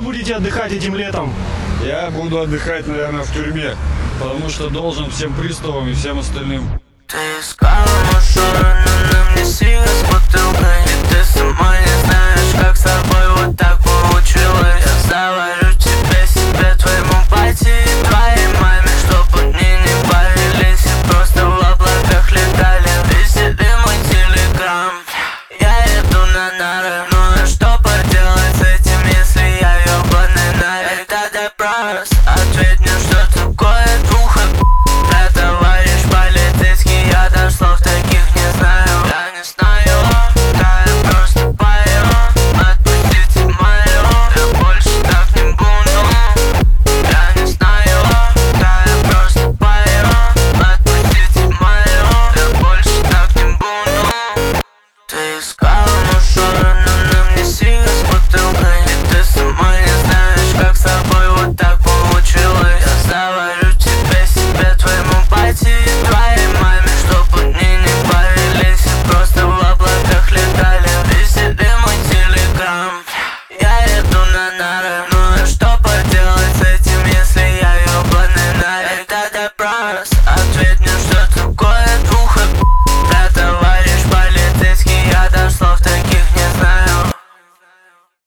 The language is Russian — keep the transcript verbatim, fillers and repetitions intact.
будете отдыхать этим летом? Я буду отдыхать, наверное, в тюрьме, потому что должен всем приставам и всем остальным. Ты искала мажора, но на мне сига с бутылкой. И ты сама не знаешь, как с тобой вот так получилось. Я заварю тебе, себе, твоему пати и твоей маме, чтоб они не парились и просто в облаках летали. Висели мой телеграм, я иду на нары. Ну и что поделать с этим, если я ёбаный нарик? Это допрос, ответь мне, что такое двуха. Да, товарищ полицейский, я даже слов таких не знаю. Я не знаю, да я просто пою. Отпустите мою, я больше так не буду. Я не знаю, да я просто пою. Отпустите мою, я больше так не буду. Ты искала мажора, но на мне сига с бутылкой. И ты сама не знаешь, как с собой вот так получилось. Я заварю тебе, себе, твоему пати и твоей маме, чтоб они не парились и просто в облаках летали. Висели мой телеграм, я иду на нары.